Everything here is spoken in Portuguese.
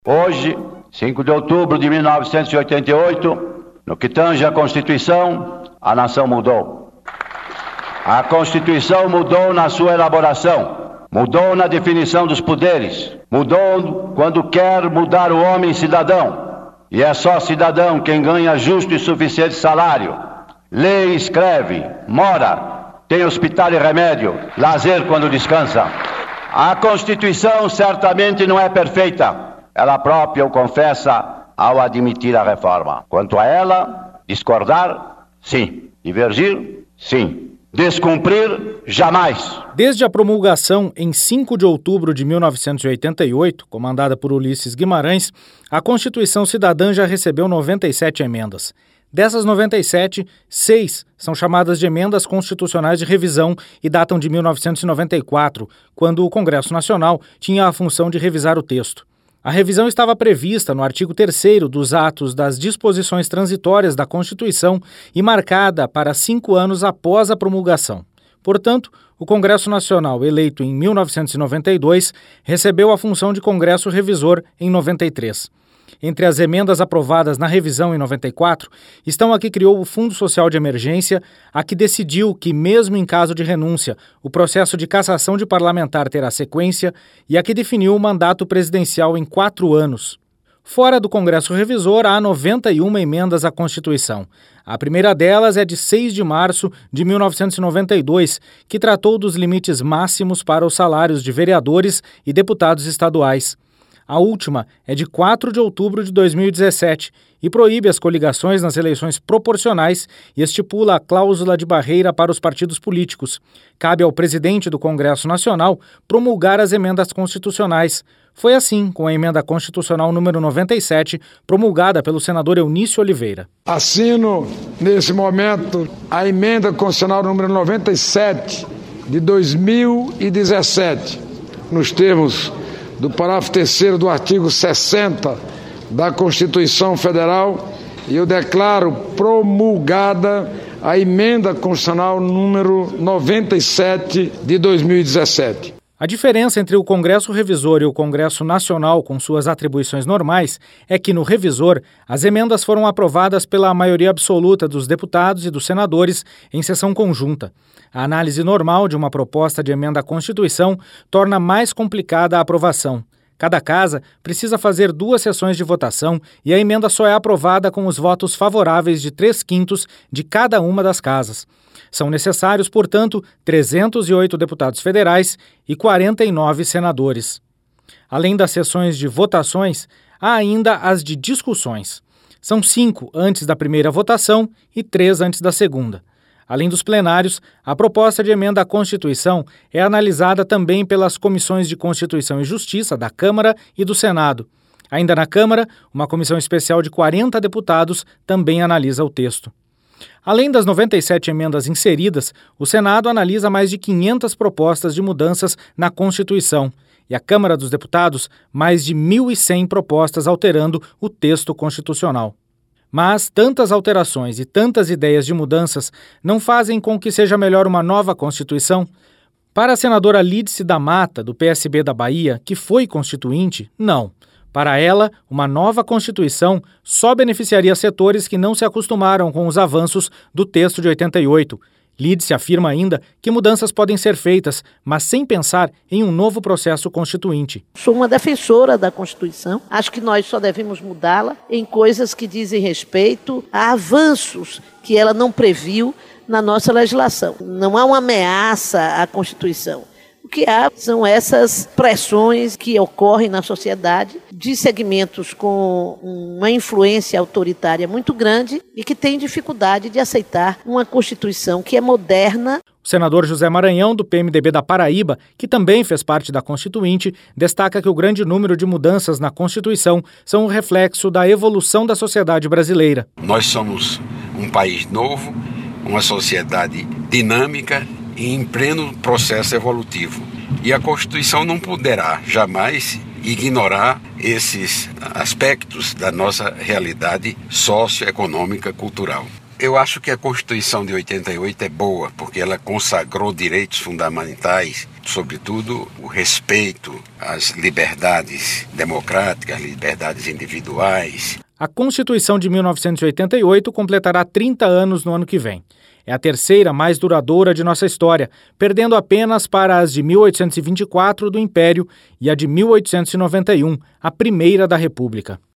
Hoje, 5 de outubro de 1988, no que tange à Constituição, a nação mudou. A Constituição mudou na sua elaboração, mudou na definição dos poderes, mudou quando quer mudar o homem cidadão. E é só cidadão quem ganha justo e suficiente salário, lê e escreve, mora, tem hospital e remédio, lazer quando descansa. A Constituição certamente não é perfeita. Ela própria o confessa ao admitir a reforma. Quanto a ela, discordar, sim. Divergir, sim. Descumprir, jamais. Desde a promulgação em 5 de outubro de 1988, comandada por Ulisses Guimarães, a Constituição Cidadã já recebeu 97 emendas. Dessas 97, 6 são chamadas de emendas constitucionais de revisão e datam de 1994, quando o Congresso Nacional tinha a função de revisar o texto. A revisão estava prevista no artigo 3º dos atos das disposições transitórias da Constituição e marcada para 5 anos após a promulgação. Portanto, o Congresso Nacional, eleito em 1992, recebeu a função de Congresso Revisor em 93. Entre as emendas aprovadas na revisão em 94, estão a que criou o Fundo Social de Emergência, a que decidiu que, mesmo em caso de renúncia, o processo de cassação de parlamentar terá sequência e a que definiu o mandato presidencial em 4 anos. Fora do Congresso Revisor, há 91 emendas à Constituição. A primeira delas é de 6 de março de 1992, que tratou dos limites máximos para os salários de vereadores e deputados estaduais. A última é de 4 de outubro de 2017 e proíbe as coligações nas eleições proporcionais e estipula a cláusula de barreira para os partidos políticos. Cabe ao presidente do Congresso Nacional promulgar as emendas constitucionais. Foi assim com a emenda constitucional número 97, promulgada pelo senador Eunício Oliveira. Assino, nesse momento, a emenda constitucional número 97 de 2017, nos termos do parágrafo 3º do artigo 60 da Constituição Federal, e eu declaro promulgada a emenda constitucional número 97 de 2017. A diferença entre o Congresso Revisor e o Congresso Nacional, com suas atribuições normais, é que no Revisor as emendas foram aprovadas pela maioria absoluta dos deputados e dos senadores em sessão conjunta. A análise normal de uma proposta de emenda à Constituição torna mais complicada a aprovação. Cada casa precisa fazer 2 sessões de votação e a emenda só é aprovada com os votos favoráveis de 3/5 de cada uma das casas. São necessários, portanto, 308 deputados federais e 49 senadores. Além das sessões de votações, há ainda as de discussões. São 5 antes da primeira votação e 3 antes da segunda. Além dos plenários, a proposta de emenda à Constituição é analisada também pelas comissões de Constituição e Justiça da Câmara e do Senado. Ainda na Câmara, uma comissão especial de 40 deputados também analisa o texto. Além das 97 emendas inseridas, o Senado analisa mais de 500 propostas de mudanças na Constituição e a Câmara dos Deputados mais de 1.100 propostas alterando o texto constitucional. Mas tantas alterações e tantas ideias de mudanças não fazem com que seja melhor uma nova Constituição? Para a senadora Lídice da Mata, do PSB da Bahia, que foi constituinte, não. Para ela, uma nova Constituição só beneficiaria setores que não se acostumaram com os avanços do texto de 88. Lídice afirma ainda que mudanças podem ser feitas, mas sem pensar em um novo processo constituinte. Sou uma defensora da Constituição. Acho que nós só devemos mudá-la em coisas que dizem respeito a avanços que ela não previu na nossa legislação. Não há uma ameaça à Constituição. O que há são essas pressões que ocorrem na sociedade de segmentos com uma influência autoritária muito grande e que têm dificuldade de aceitar uma Constituição que é moderna. O senador José Maranhão, do PMDB da Paraíba, que também fez parte da Constituinte, destaca que o grande número de mudanças na Constituição são um reflexo da evolução da sociedade brasileira. Nós somos um país novo, uma sociedade dinâmica e em pleno processo evolutivo. E a Constituição não poderá jamais ignorar esses aspectos da nossa realidade socioeconômica cultural. Eu acho que a Constituição de 88 é boa, porque ela consagrou direitos fundamentais, sobretudo o respeito às liberdades democráticas, liberdades individuais. A Constituição de 1988 completará 30 anos no ano que vem. É a terceira mais duradoura de nossa história, perdendo apenas para as de 1824 do Império e a de 1891, a primeira da República.